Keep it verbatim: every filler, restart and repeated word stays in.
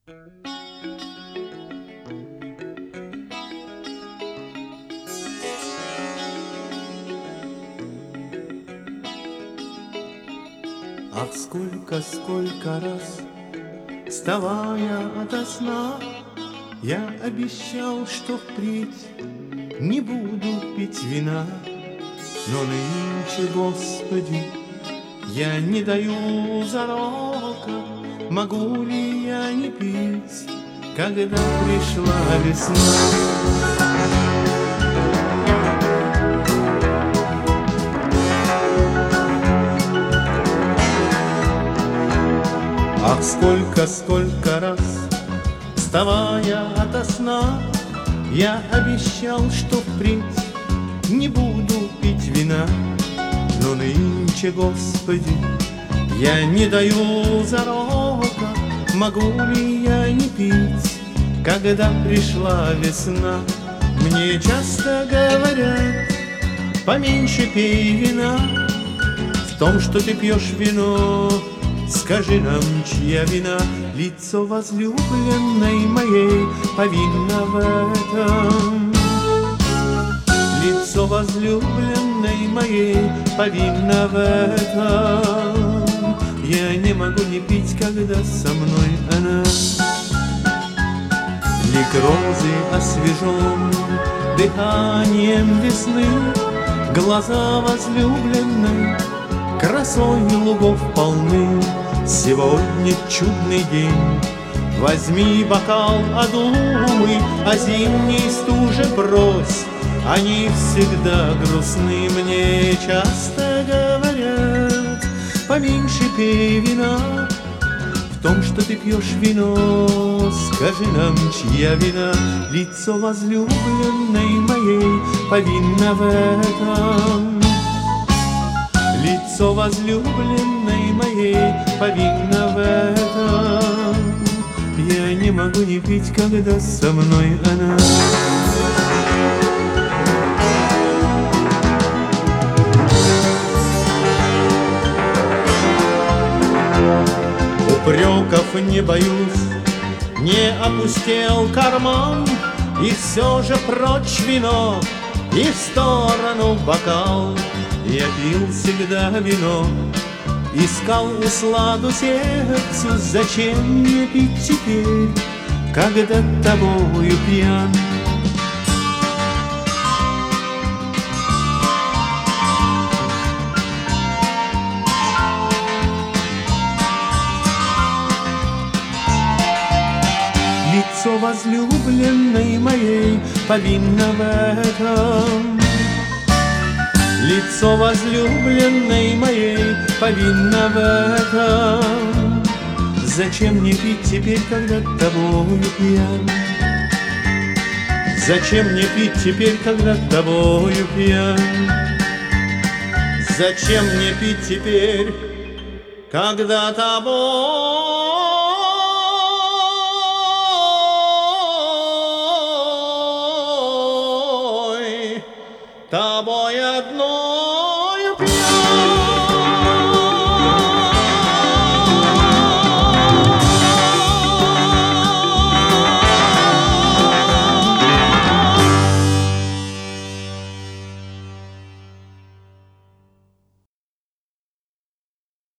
Ах, сколько, сколько раз, вставая ото сна, я обещал, что впредь не буду пить вина. Но нынче, Господи, я не даю зарока, могу ли я не пить, когда пришла весна. Ах, сколько, сколько раз, вставая ото сна, я обещал, что впредь не буду пить вина. Но нынче, Господи, я не даю зарока, могу ли я не пить, когда пришла весна. Мне часто говорят, поменьше пей вина. В том, что ты пьешь вино, скажи нам, чья вина? Лицо возлюбленной моей повинно в этом. Лицо возлюбленной моей повинно в этом. Я не могу не пить, когда со мной она. Лик розы освежен дыханием весны, глаза возлюбленной красой лугов полны. Сегодня чудный день, возьми бокал, одумай о зимней стуже брось. Они всегда грустны, мне часто говорят, поменьше пей вина. В том, что ты пьешь вино, скажи нам, чья вина? Лицо возлюбленной моей повинно в этом. Лицо возлюбленной моей повинно в этом. Я не могу не пить, когда со мной она. Упреков не боюсь, не опустел карман, и все же прочь вино, и в сторону бокал. Я пил всегда вино, искал усладу сердцу. Зачем мне пить теперь, когда тобою пьян? Лицо возлюбленной моей повинно в этом. Лицо возлюбленной моей повинно в этом. Зачем мне пить теперь, когда тобою пьян? Зачем мне пить теперь, когда тобою пьян? Зачем мне пить теперь, когда тобой